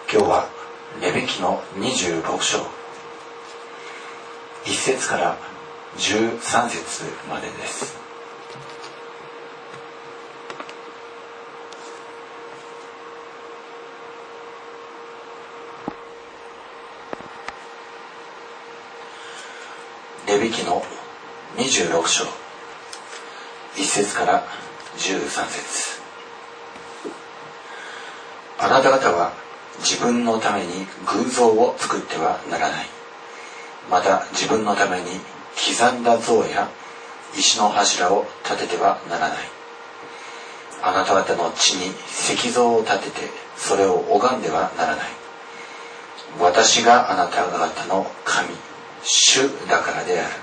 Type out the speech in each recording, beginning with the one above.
今日はレビ記の26章1節から13節までです。レビ記の26章1節から13節。あなた方は自分のために偶像を作ってはならない。また自分のために刻んだ像や石の柱を立ててはならない。あなた方の地に石像を立ててそれを拝んではならない。私があなた方の神、主だからである。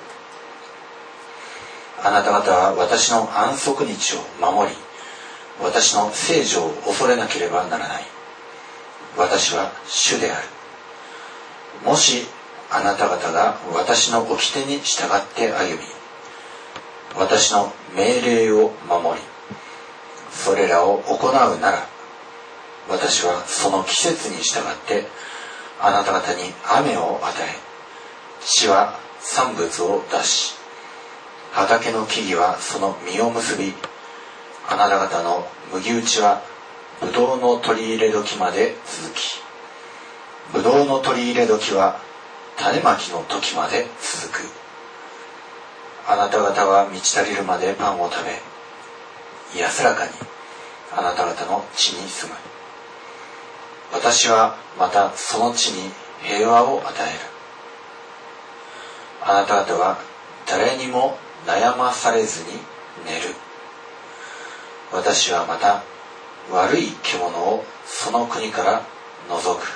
あなた方は私の安息日を守り、私の聖所を恐れなければならない。私は主である。もしあなた方が私の掟に従って歩み、私の命令を守り、それらを行うなら、私はその季節に従ってあなた方に雨を与え、地は産物を出し、畑の木々はその実を結び、あなた方の麦打ちはブドウの取り入れ時まで続き、ブドウの取り入れ時は種まきの時まで続く。あなた方は満ち足りるまでパンを食べ、安らかにあなた方の地に住む。私はまたその地に平和を与える。あなた方は誰にも悩まされずに寝る。私はまた悪い獣をその国から除く。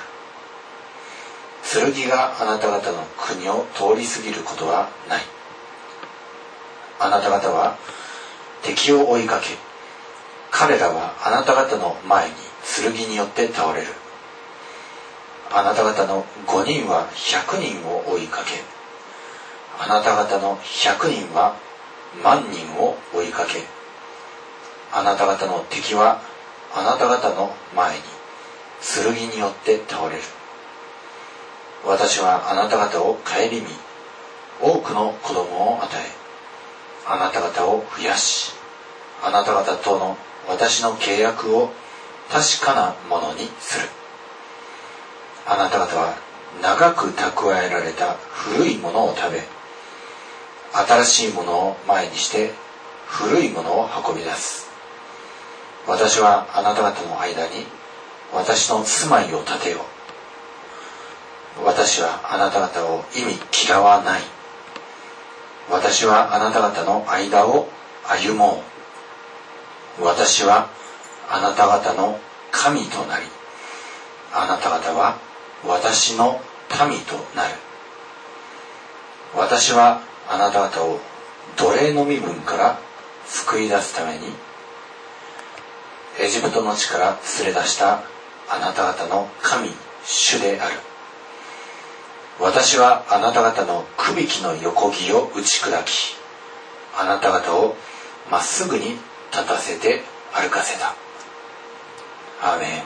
剣があなた方の国を通り過ぎることはない。あなた方は敵を追いかけ、彼らはあなた方の前に剣によって倒れる。あなた方の5人は100人を追いかけ、あなた方の100人は万人を追いかけ、あなた方の敵はあなた方の前に剣によって倒れる。私はあなた方を顧み、多くの子供を与え、あなた方を増やし、あなた方との私の契約を確かなものにする。あなた方は長く蓄えられた古いものを食べ、新しいものを前にして古いものを運び出す。私はあなた方の間に私の住まいを建てよう。私はあなた方を意味嫌わない。私はあなた方の間を歩もう。私はあなた方の神となり、あなた方は私の民となる。私はあなた方を奴隷の身分から救い出すために、エジプトの地から連れ出したあなた方の神、主である。私はあなた方のくびきの横木を打ち砕き、あなた方をまっすぐに立たせて歩かせた。アーメ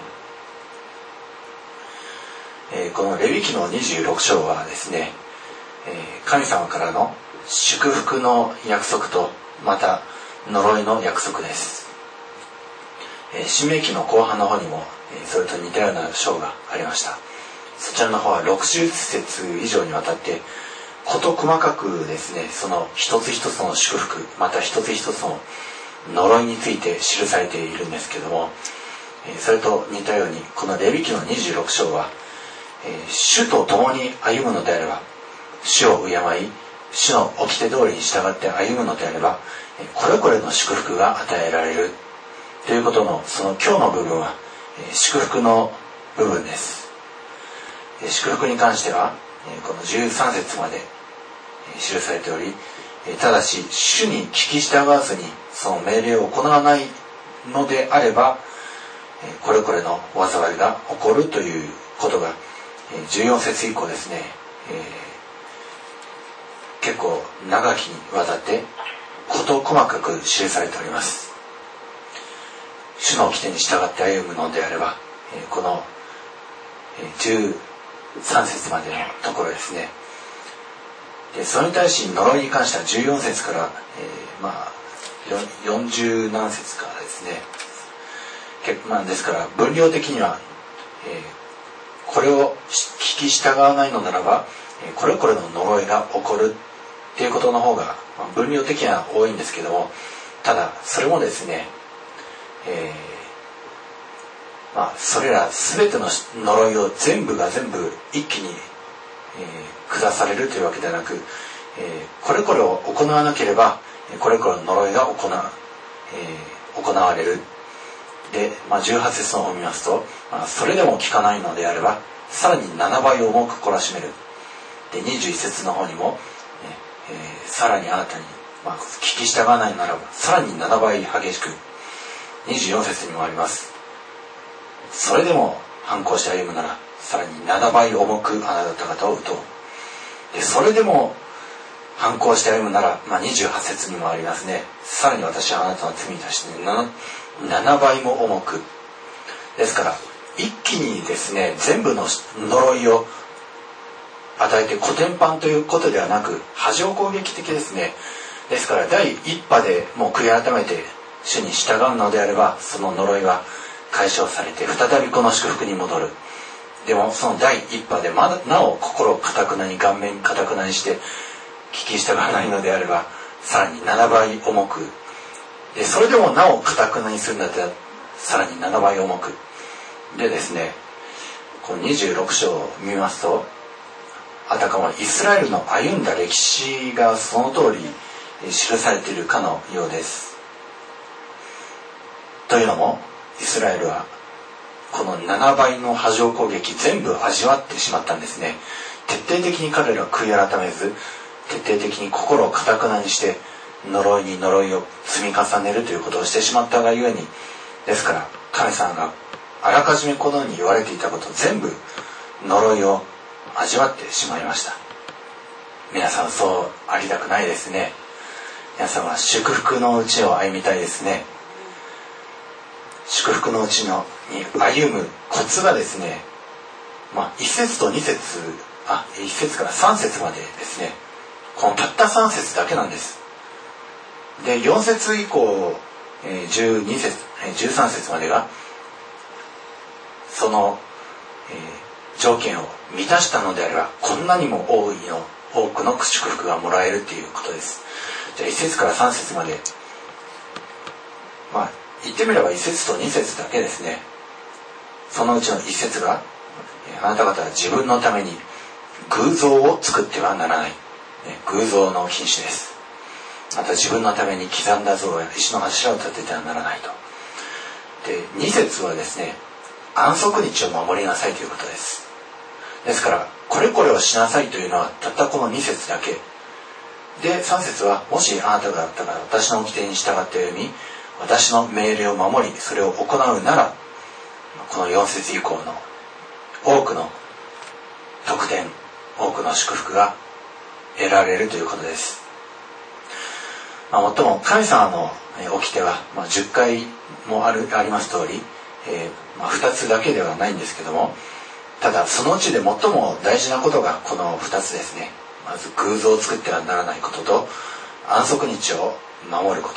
ン。このレビ記の26章はですね、神様からの祝福の約束とまた呪いの約束です。申命記の後半の方にもそれと似たような章がありました。そちらの方は60節以上にわたって事細かくですね、その一つ一つの祝福、また一つ一つの呪いについて記されているんですけども、それと似たようにこのレビ記の26章は、主と共に歩むのであれば、主を敬い、主の掟通りに従って歩むのであれば、これこれの祝福が与えられるということの、その今日の部分は祝福の部分です。祝福に関してはこの13節まで記されており、ただし主に聞き従わずにその命令を行わないのであれば、これこれの災いが起こるということが14節以降ですね、結構長きにわたって事細かく記されております。主の掟に従って歩むのであれば、この 13節までのところですね。でそれに対し呪いに関しては14節から、40何節からですね。ですから分量的には、これを聞き従わないのならば、これこれの呪いが起こるっていうことの方が、分量的には多いんですけども、ただそれもですね、それら全ての呪いを全部一気に、下されるというわけではなく、これこれを行わなければこれこれの呪いが行われる。で、18節の方を見ますと、それでも効かないのであればさらに7倍重く懲らしめる。で21節の方にも、さらにあなたに、聞き従わないならばさらに7倍激しく。24節にもあります。それでも反抗して歩むならさらに7倍重くあなた方を打とう。でそれでも反抗して歩むなら、28節にもありますね。さらに私はあなたの罪に対して 7倍も重く。ですから一気にですね、全部の呪いを与えてコテンパンということではなく、波状攻撃的ですね。ですから第一波でもう悔い改めて主に従うのであれば、その呪いは解消されて再びこの祝福に戻る。でもその第一波でなお心を固くなに、顔面固くなにして聞き従わないのであればさらに7倍重く。でそれでもなお固くなにするんだったらさらに7倍重くでですね、この26章を見ますと、あたかもイスラエルの歩んだ歴史がその通り記されているかのようです。というのもイスラエルはこの7倍の波状攻撃全部味わってしまったんですね。徹底的に彼らは悔い改めず、徹底的に心を固くなにして呪いに呪いを積み重ねるということをしてしまったがゆえに、ですから神様があらかじめこのように言われていたこと全部呪いを味わってしまいました。皆さんそうありたくないですね。皆さんは祝福のうちを歩みたいですね。祝福のうちに歩むコツがですね、1節と2節1節から3節までですね、このたった3節だけなんです。で4節以降12節13節までがその、条件を満たしたのであればこんなにも多くの祝福がもらえるということです。じゃあ1節から3節まで、言ってみれば1節と2節だけですね。そのうちの1節が、あなた方は自分のために偶像を作ってはならない。偶像の禁止です。また自分のために刻んだ像や石の柱を立ててはならないと。で2節はですね、安息日を守りなさいということです。ですからこれこれをしなさいというのはたったこの2節だけで、3節はもしあなた方が私の掟に従って歩み私の命令を守りそれを行うなら、この4節以降の多くの特典、多くの祝福が得られるということです。もっとも神様の掟は、10回もあります通り、2つだけではないんですけども、ただそのうちで最も大事なことがこの2つですね。まず偶像を作ってはならないことと安息日を守ること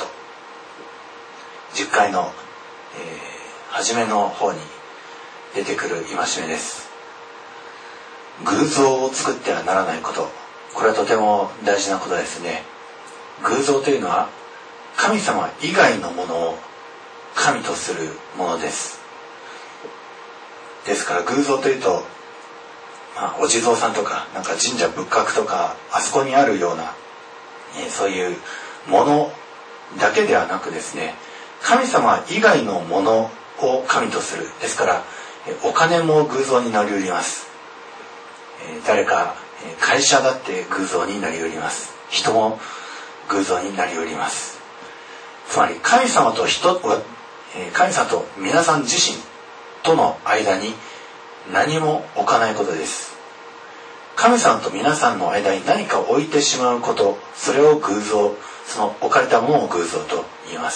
。10回の、初めの方に出てくる戒めです。偶像を作ってはならないこと、これはとても大事なことですね。偶像というのは神様以外のものを神とするものです。ですから偶像というと、お地蔵さんとかなんか神社仏閣とかあそこにあるような、そういうものだけではなくですね、神様以外のものを神とする。ですからお金も偶像になりうります。誰か会社だって偶像になりうります。人も偶像になりうります。つまり神様と神様と皆さん自身との間に何も置かないことです。神様と皆さんの間に何か置いてしまうこと、それを偶像、その置かれたものを偶像と言います。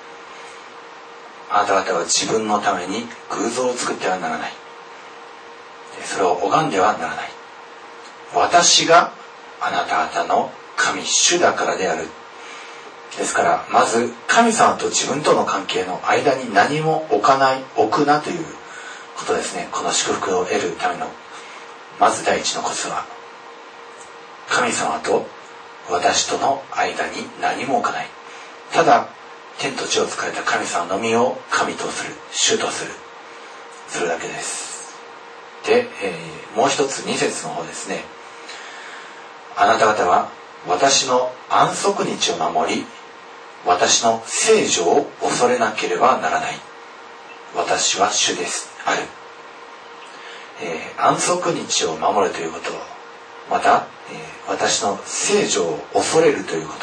あなた方は自分のために偶像を作ってはならない。 それを拝んではならない。私があなた方の神主だからである。ですからまず神様と自分との関係の間に何も置くなということですね。この祝福を得るためのまず第一のコツは、神様と私との間に何も置かない。ただ天と地を使えた神様のみを神とする、主とする、それだけです。で、もう一つ2節の方ですね。あなた方は私の安息日を守り、私の聖所を恐れなければならない。私は主です。ある。安息日を守るということ、また、私の聖所を恐れるということ、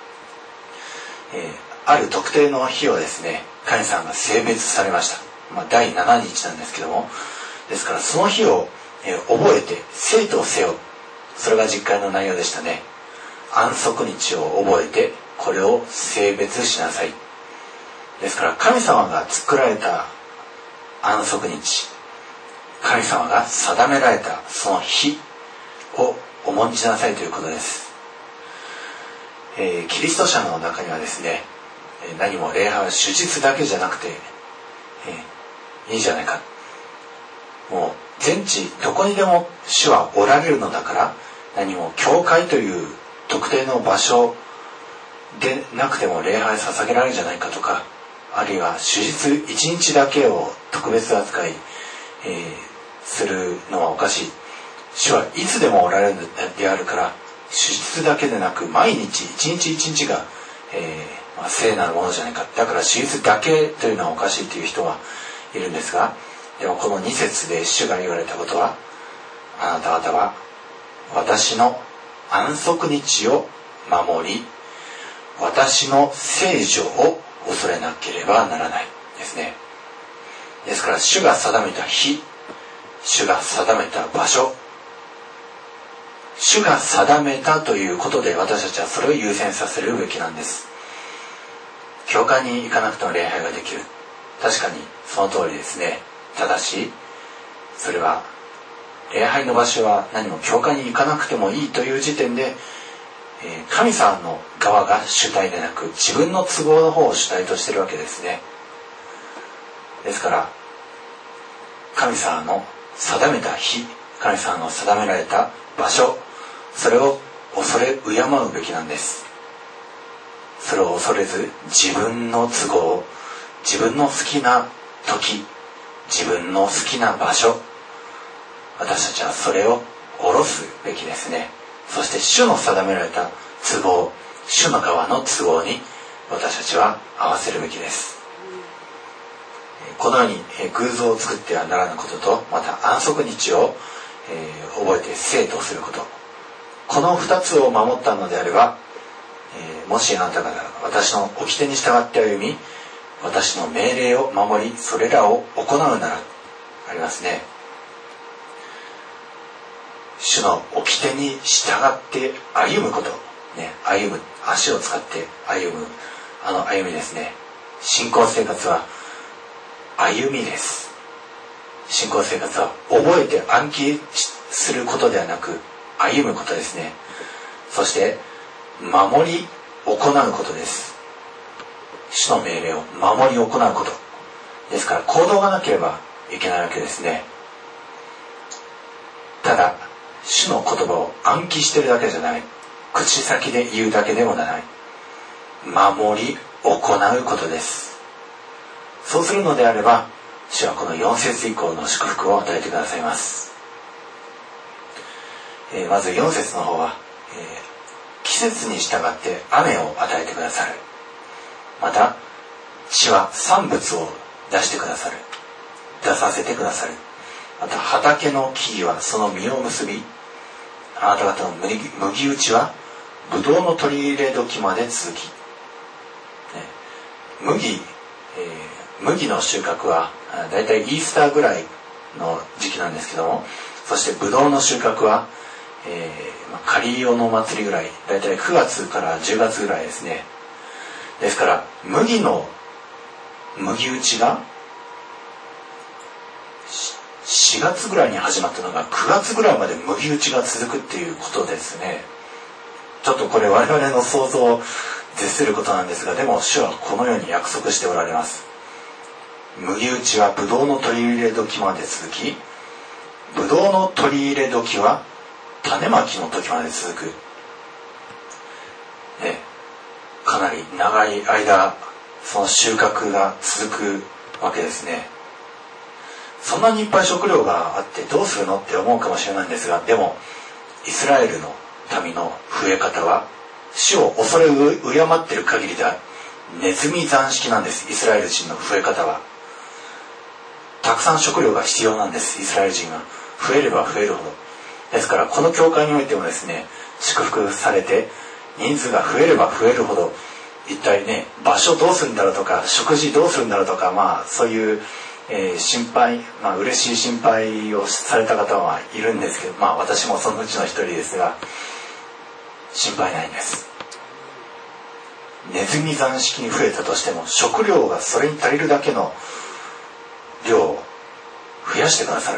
ある特定の日をですね、神様が聖別されました。第7日なんですけども、ですからその日を、覚えて聖とせよ。それが実会の内容でしたね。安息日を覚えてこれを聖別しなさい。ですから神様が作られた安息日、神様が定められたその日を重んじなさいということです。キリスト者の中にはですね、何も礼拝は主日だけじゃなくて、いいじゃないか、もう全地どこにでも主はおられるのだから、何も教会という特定の場所でなくても礼拝捧げられるんじゃないかとか、あるいは主日一日だけを特別扱い、するのはおかしい。主はいつでもおられるのであるから、主日だけでなく毎日一日一日が、聖なるものじゃないか。だから主日だけというのはおかしいという人はいるんですが、でもこの2節で主が言われたことは、あなた方は私の安息日を守り、私の聖所を恐れなければならないですね。ですから主が定めた日、主が定めた場所、主が定めたということで私たちはそれを優先させるべきなんです。教会に行かなくても礼拝ができる。確かにその通りですね。ただしそれは礼拝の場所は何も教会に行かなくてもいいという時点で、神様の側が主体でなく自分の都合の方を主体としているわけですね。ですから神様の定めた日、神様の定められた場所、それを恐れ敬うべきなんです。それを恐れず自分の都合、自分の好きな時、自分の好きな場所、私たちはそれを下ろすべきですね。そして主の定められた都合、主の側の都合に私たちは合わせるべきです。このように偶像を作ってはならぬことと、また安息日を覚えて聖とすること、この2つを守ったのであれば、もしあなたが私の掟に従って歩み、私の命令を守り、それらを行うなら、ありますね。主の掟に従って歩むこと、ね、歩む、足を使って歩む、歩みですね。信仰生活は歩みです。信仰生活は覚えて暗記することではなく歩むことですね。そして守り行うことです。主の命令を守り行うことですから、行動がなければいけないわけですね。ただ主の言葉を暗記しているだけじゃない、口先で言うだけでもない、守り行うことです。そうするのであれば、主はこの4節以降の祝福を与えてくださいます。まず4節の方は、季節に従って雨を与えてくださる。また地は産物を出してくださる、出させてくださる。また畑の木々はその実を結び、あなた方の麦打ちはブドウの取り入れ時まで続き、麦の収穫はだいたいイースターぐらいの時期なんですけども、そしてブドウの収穫は、カリオの祭りぐらい、だいたい9月から10月ぐらいですね。ですから麦の麦打ちが 4月ぐらいに始まったのが9月ぐらいまで麦打ちが続くっていうことですね。ちょっとこれ我々の想像を絶することなんですが、でも主はこのように約束しておられます。麦打ちはブドウの取り入れ時まで続き、ブドウの取り入れ時は種まきの時まで続く。かなり長い間その収穫が続くわけですね。そんなにいっぱい食料があってどうするのって思うかもしれないんですが、でもイスラエルの民の増え方は主を恐れ敬っている限りではネズミ残式なんです。イスラエル人の増え方はたくさん食料が必要なんです。イスラエル人が増えれば増えるほど。ですからこの教会においてもですね、祝福されて人数が増えれば増えるほど、一体ね、場所どうするんだろうとか、食事どうするんだろうとか、そういう、心配、嬉しい心配をされた方はいるんですけど、私もそのうちの一人ですが、心配ないんです。ネズミ残式に増えたとしても、食料がそれに足りるだけの量を増やしてくださる。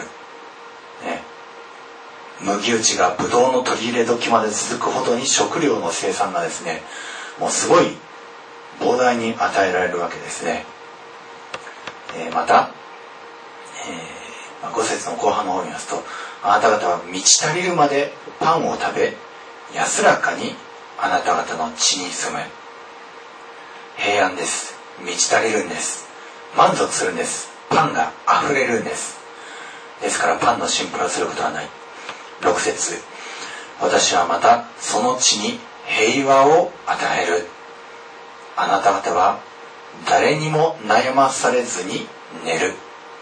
麦打ちがブドウの取り入れ時まで続くほどに食料の生産がですね、もうすごい膨大に与えられるわけですね。また、5節の後半の方を見ますと、あなた方は満ち足りるまでパンを食べ、安らかにあなた方の地に住む。平安です。満ち足りるんです。満足するんです。パンが溢れるんです。ですからパンの心配をすることはない。6節、私はまたその地に平和を与える。あなた方は誰にも悩まされずに寝る。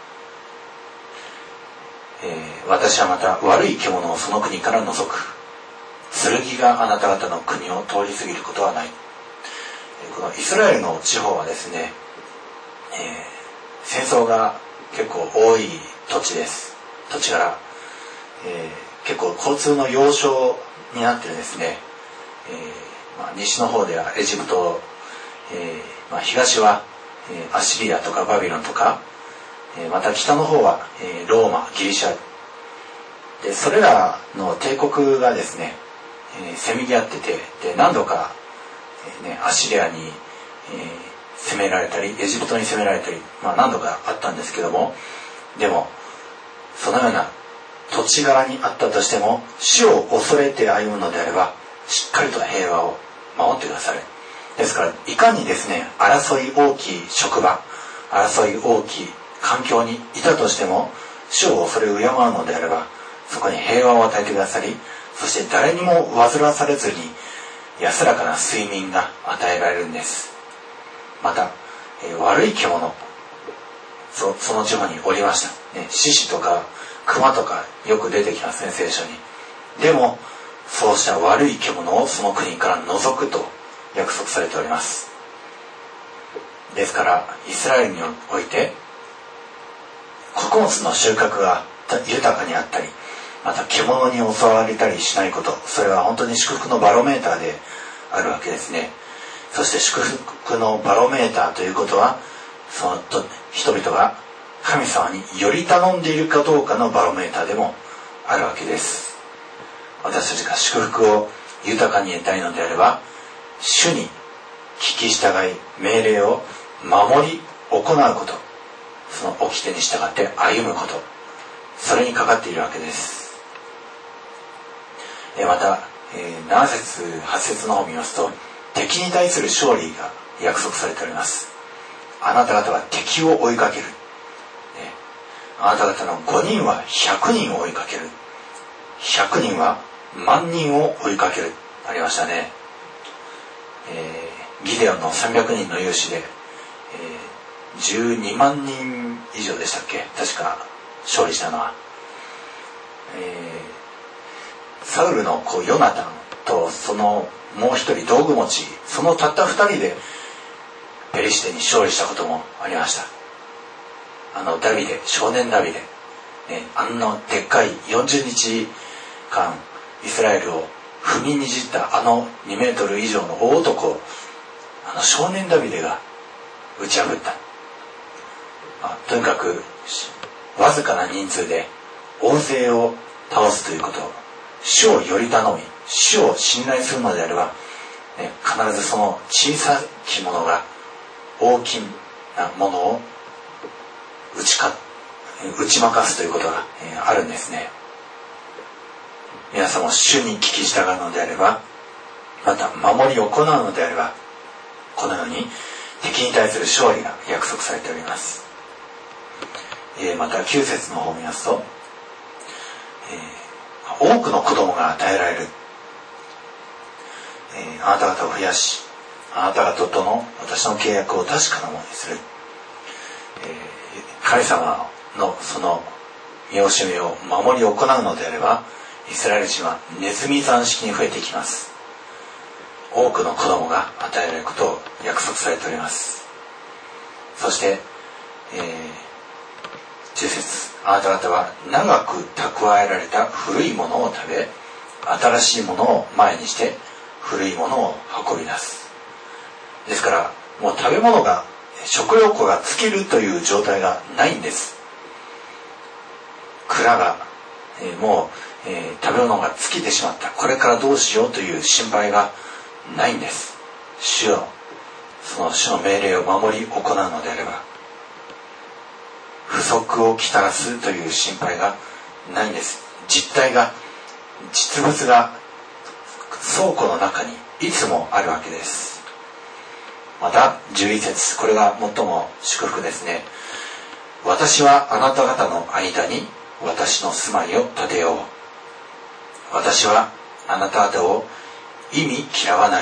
私はまた悪い獣をその国から除く。剣があなた方の国を通り過ぎることはない。このイスラエルの地方はですね、戦争が結構多い土地です。土地柄、結構交通の要衝になってるですね、西の方ではエジプト、東は、アッシリアとかバビロンとか、また北の方は、ローマ、ギリシャで、それらの帝国がですね、せめぎ合ってて、で何度か、アッシリアに、攻められたりエジプトに攻められたり、何度かあったんですけども、でもそのような土地柄にあったとしても、主を恐れて歩むのであればしっかりと平和を守ってくださる。ですからいかにですね、争い大きい職場、争い大きい環境にいたとしても、主を恐れ敬うのであればそこに平和を与えてくださり、そして誰にも煩わされずに安らかな睡眠が与えられるんです。また、悪い獣、その地方におりました、獅子とか熊とかよく出てきますね、聖書に。でもそうした悪い獣をその国から除くと約束されております。ですからイスラエルにおいて穀物の収穫が豊かにあったり、また獣に襲われたりしないこと、それは本当に祝福のバロメーターであるわけですね。そして祝福のバロメーターということは、その人々が神様により頼んでいるかどうかのバロメーターでもあるわけです。私たちが祝福を豊かに得たいのであれば、主に聞き従い命令を守り行うこと、その掟に従って歩むこと、それにかかっているわけです。また、7節8節の方を見ますと、敵に対する勝利が約束されております。あなた方は敵を追いかける。あなた方の5人は100人を追いかける。100人は万人を追いかける。ありましたね。ギデオンの300人の勇士で、12万人以上でしたっけ、確か勝利したのは。サウルの子ヨナタンとそのもう一人道具持ち、そのたった2人でペリシテに勝利したこともありました。ダビデ、少年ダビデ、あんなでっかい40日間イスラエルを踏みにじった2メートル以上の大男を少年ダビデが打ち破った。とにかくわずかな人数で大勢を倒すということ、主をより頼み主を信頼するのであれば、必ずその小さきものが大きなものを打ち負かすということがあるんですね。皆さんも主に聞き従うのであれば、また守り行うのであれば、このように敵に対する勝利が約束されております。また9節の方を見ますと、多くの子供が与えられる、あなた方を増やし、あなた方との私の契約を確かなものにする、神様のその見教えを守り行うのであれば、イスラエル人はネズミ算式に増えていきます。多くの子供が与えられることを約束されております。そして、10節、あなた方は長く蓄えられた古いものを食べ、新しいものを前にして古いものを運び出す。ですからもう食べ物が、食料庫が尽きるという状態がないんです。蔵が、もう、食べ物が尽きてしまった、これからどうしようという心配がないんです。その主の命令を守り行うのであれば、不足をきたらすという心配がないんです。実物が倉庫の中にいつもあるわけです。また11節、これが最も祝福ですね。私はあなた方の間に私の住まいを建てよう。私はあなた方を忌み嫌わない、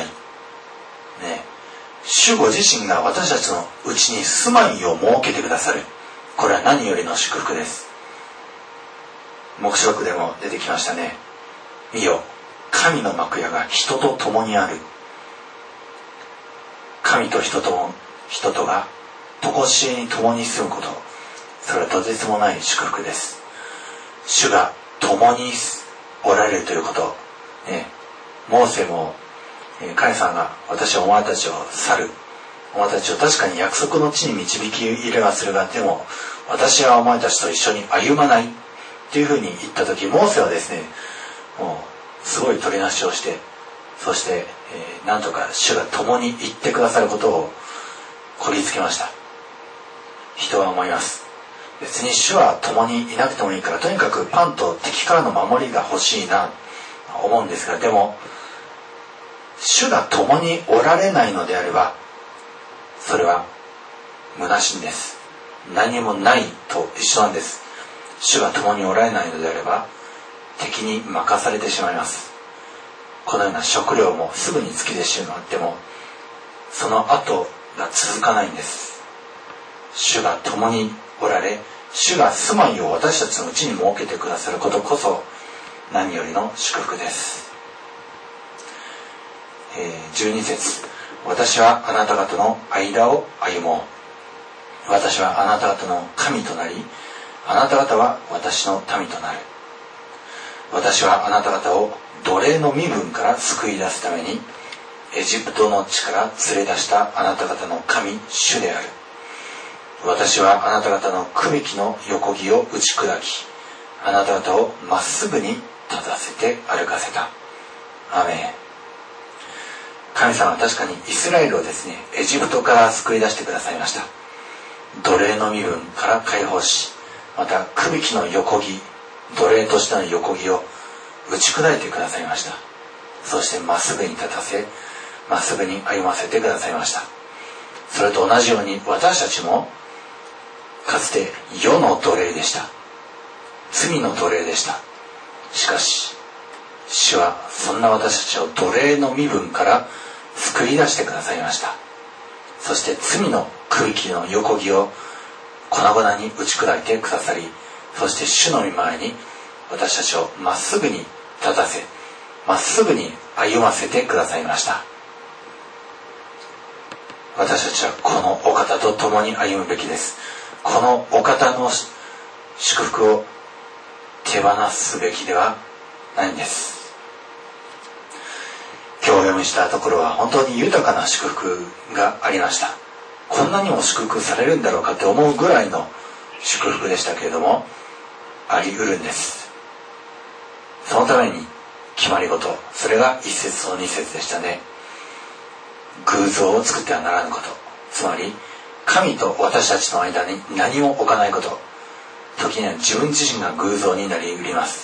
主ご自身が私たちのうちに住まいを設けてくださる。これは何よりの祝福です。黙示録でも出てきましたね。見よ、神の幕屋が人と共にある。神と人とが常しえに共に住むこと、それはとてつもない祝福です。主が共におられるということ、モーセも、神様が私はお前たちを去る、お前たちを確かに約束の地に導き入れはするが、でも私はお前たちと一緒に歩まないというふうに言った時、モーセはですね、もうすごい取りなしをして、そして、なんとか主が共に行ってくださることをこぎつけました。人は思います。別に主は共にいなくてもいいから、とにかくパンと敵からの守りが欲しいなと思うんですが、でも主が共におられないのであれば、それは虚しいんです。何もないと一緒なんです。主が共におられないのであれば、敵に任されてしまいます。このような食料もすぐに尽きてしまっても、その後が続かないんです。主が共におられ、主が住まいを私たちのうちに設けてくださることこそ何よりの祝福です。12節、私はあなた方の間を歩もう。私はあなた方の神となり、あなた方は私の民となる。私はあなた方を奴隷の身分から救い出すために、エジプトの地から連れ出したあなた方の神、主である。私はあなた方のくびきの横木を打ち砕き、あなた方をまっすぐに立たせて歩かせた。アメン。神様は確かにイスラエルをですね、エジプトから救い出してくださいました。奴隷の身分から解放し、またくびきの横木、奴隷としての横木を打ち砕いてくださいました。そしてまっすぐに立たせ、まっすぐに歩ませてくださいました。それと同じように私たちもかつて世の奴隷でした。罪の奴隷でした。しかし主はそんな私たちを奴隷の身分から救い出してくださいました。そして罪のくびきの横木を粉々に打ち砕いてくださり、そして主の御前に私たちをまっすぐに立たせ、まっすぐに歩ませてくださいました。私たちはこのお方と共に歩むべきです。このお方の祝福を手放すべきではないんです。今日お読みしたところは本当に豊かな祝福がありました。こんなにも祝福されるんだろうかって思うぐらいの祝福でしたけれども、あり得るんです。そのために決まり事、それが1節と2節でしたね。偶像を作ってはならぬこと、つまり神と私たちの間に何も置かないこと。時には自分自身が偶像になり得ります。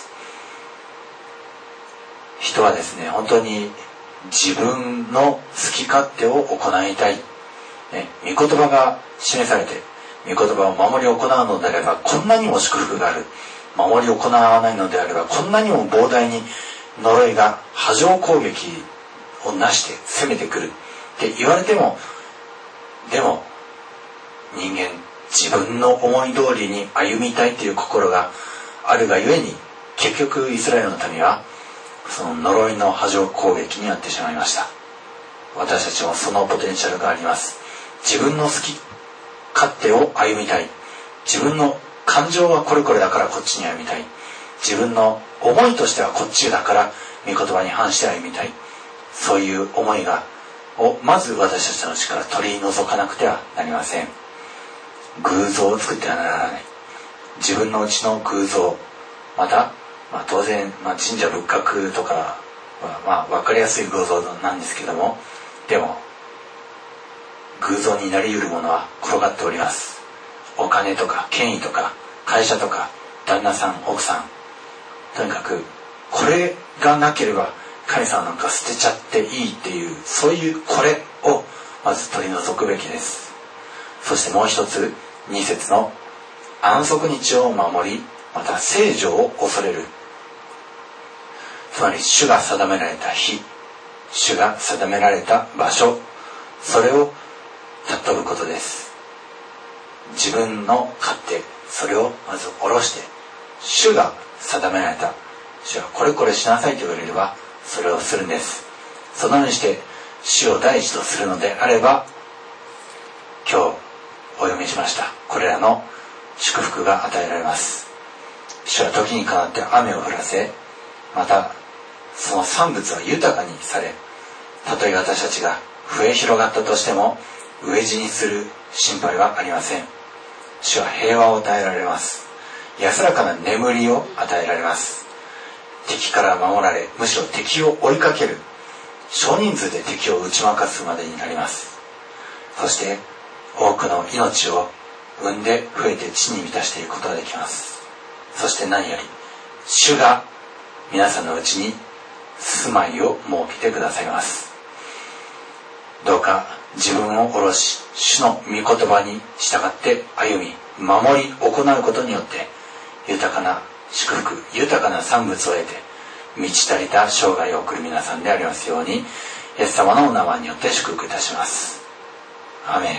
人はですね、本当に自分の好き勝手を行いたい、御言葉が示されて御言葉を守り行うのであればこんなにも祝福がある、守り行わないのであればこんなにも膨大に呪いが波状攻撃をなして攻めてくるって言われても、でも人間自分の思い通りに歩みたいという心があるがゆえに、結局イスラエルの民はその呪いの波状攻撃にあってしまいました。私たちもそのポテンシャルがあります。自分の好き勝手を歩みたい、自分の感情はこれこれだからこっちに歩みたい、自分の思いとしてはこっちだから御言葉に反して歩みたい、そういう思いをまず私たちのうちから取り除かなくてはなりません。偶像を作ってはならない。自分のうちの偶像、また、当然、神社仏閣とかは分かりやすい偶像なんですけども、でも偶像になり得るものは転がっております。お金とか権威とか会社とか旦那さん奥さん、とにかくこれがなければ神様なんか捨てちゃっていいっていう、そういうこれをまず取り除くべきです。そしてもう一つ、2節の安息日を守り、また聖所を恐れる。つまり主が定められた日、主が定められた場所、それを尊ぶことです。自分の勝手、それをまず下ろして、主が定められた、主はこれこれしなさいと言われればそれをするんです。そのようにして主を第一とするのであれば、今日お読みしましたこれらの祝福が与えられます。主は時にかなって雨を降らせ、またその産物は豊かにされ、たとえ私たちが増え広がったとしても飢え死にする心配はありません。主は平和を与えられます。安らかな眠りを与えられます。敵から守られ、むしろ敵を追いかける、少人数で敵を打ち負かすまでになります。そして多くの命を産んで増えて地に満たしていくことができます。そして何より主が皆さんのうちに住まいを設けてくださいます。どうか自分を下ろし、主の御言葉に従って歩み守り行うことによって豊かな祝福、豊かな産物を得て満ち足りた生涯を送る皆さんでありますように、イエス様のお名前によって祝福いたします。アーメン。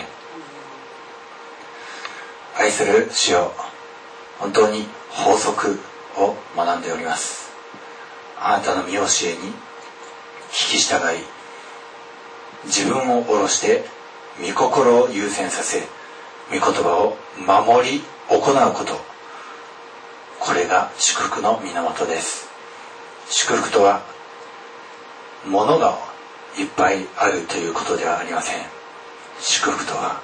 愛する主よ、本当に法則を学んでおります。あなたの御教えに聞き従い、自分を下ろして御心を優先させ、御言葉を守り行うこと、これが祝福の源です。祝福とは物がいっぱいあるということではありません。祝福とは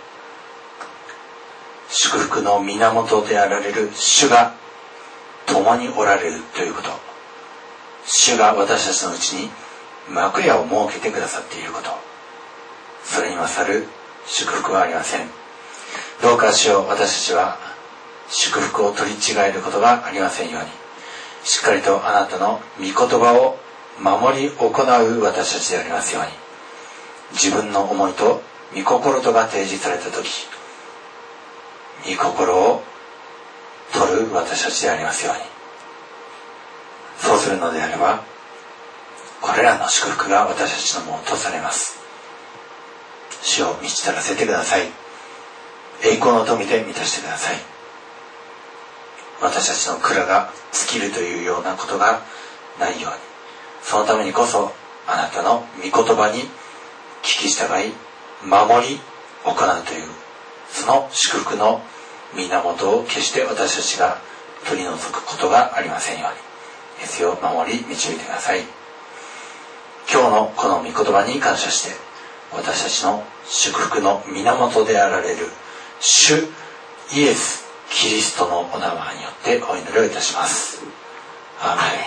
祝福の源であられる主が共におられるということ、主が私たちのうちに幕屋を設けてくださっていること、それに勝る祝福はありません。どうか主よ、私たちは祝福を取り違えることがありませんように、しっかりとあなたの御言葉を守り行う私たちでありますように、自分の思いと御心とが提示された時、御心を取る私たちでありますように。そうするのであれば、これらの祝福が私たちのものとされます。主を満ちたらせてください。栄光の富で満たしてください。私たちの蔵が尽きるというようなことがないように、そのためにこそあなたの御言葉に聞き従い守り行うという、その祝福の源を決して私たちが取り除くことがありませんように、イエスを守り導いてください。今日のこの御言葉に感謝して、私たちの祝福の源であられる主イエスキリストのお名前によってお祈りをいたします。アーメン。